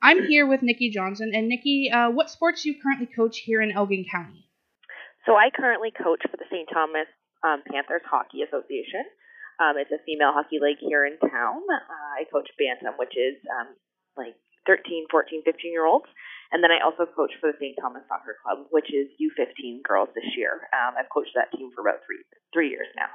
I'm here with Nikki Johnson. And Nikki, what sports do you currently coach here in Elgin County? So I currently coach for the St. Thomas Panthers Hockey Association. It's a female hockey league here in town. I coach Bantam, which is like 13, 14, 15-year-olds. And then I also coach for the St. Thomas Soccer Club, which is U15 girls this year. I've coached that team for about three years now.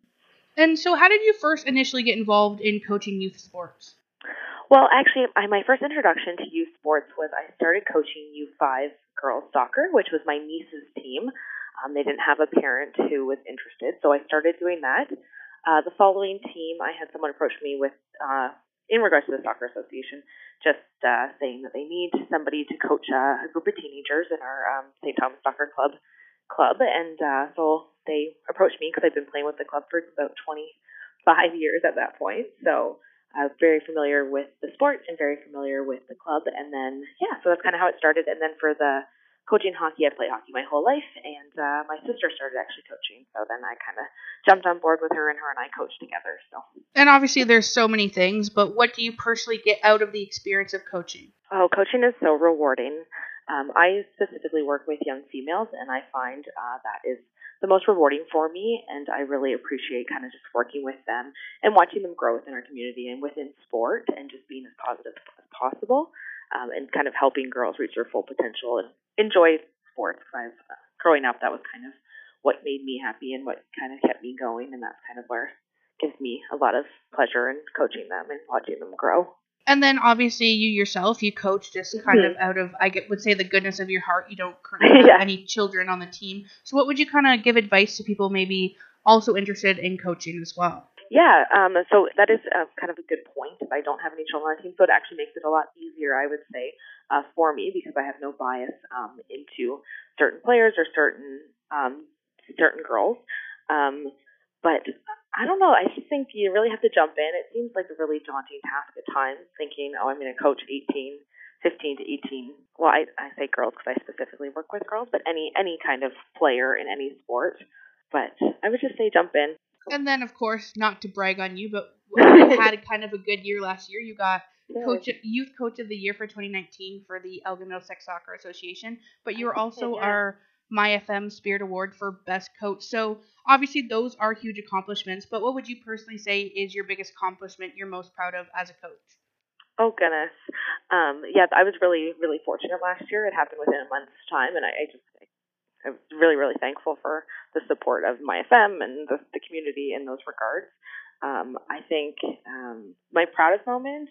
And so how did you first initially get involved in coaching youth sports? Well, actually, my first introduction to youth sports was I started coaching U5 girls soccer, which was my niece's team. They didn't have a parent who was interested, so I started doing that. The following team, I had someone approach me with, in regards to the soccer association, just saying that they need somebody to coach a group of teenagers in our St. Thomas Soccer Club. And so they approached me because I've been playing with the club for about 25 years at that point. So I was very familiar with the sport and very familiar with the club. And then, so that's kind of how it started. And then for the coaching hockey, I played hockey my whole life, and my sister started actually coaching. So then I kind of jumped on board with her, and I coached together. So. And obviously there's so many things, but what do you personally get out of the experience of coaching? Oh, coaching is so rewarding. I specifically work with young females, and I find that is the most rewarding for me, and I really appreciate kind of just working with them and watching them grow within our community and within sport and just being as positive as possible, and kind of helping girls reach their full potential and enjoy sports. Growing up, that was kind of what made me happy and what kind of kept me going, and that's kind of where it gives me a lot of pleasure in coaching them and watching them grow. And then obviously you yourself, you coach just kind of out of, would say, the goodness of your heart. You don't currently have any children on the team. So what would you kind of give advice to people maybe also interested in coaching as well? Yeah, so that is kind of a good point. I don't have any children on the team, so it actually makes it a lot easier, I would say, for me, because I have no bias into certain players or certain girls. But I don't know. I just think you really have to jump in. It seems like a really daunting task at times, thinking, I'm going to coach 15 to 18. Well, I say girls because I specifically work with girls, but any kind of player in any sport. But I would just say jump in. And then, of course, not to brag on you, but you had kind of a good year last year. You got Youth Coach of the Year for 2019 for the Elgin Middlesex Soccer Association, but you were also our MyFM Spirit Award for Best Coach. So obviously those are huge accomplishments, but what would you personally say is your biggest accomplishment you're most proud of as a coach? Oh, goodness. I was really, really fortunate last year. It happened within a month's time, and I was really, really thankful for the support of MyFM and the community in those regards. I think my proudest moment,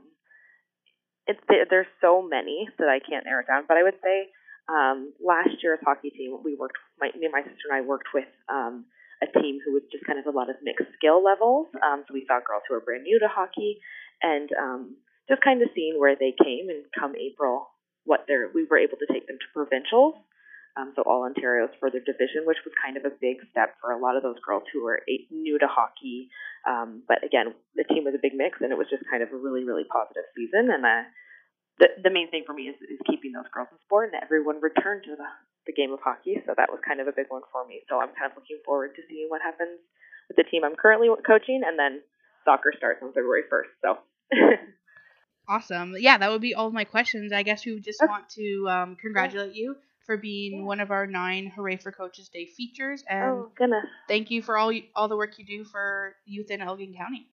there's so many that I can't narrow it down, but I would say last year's hockey team, me and my sister and I worked with a team who was just kind of a lot of mixed skill levels. So we saw girls who were brand new to hockey, and just kind of seeing where they came, and come April, we were able to take them to provincials. So all Ontario's further division, which was kind of a big step for a lot of those girls who were new to hockey. But again, the team was a big mix, and it was just kind of a really, really positive season. And the main thing for me is keeping those girls in sport, and everyone returned to the game of hockey. So that was kind of a big one for me. So I'm kind of looking forward to seeing what happens with the team I'm currently coaching, and then soccer starts on February 1st. So. Awesome. Yeah, that would be all of my questions. I guess we would just want to congratulate you for being one of our 9 Hooray for Coaches Day features. And thank you for all the work you do for youth in Elgin County.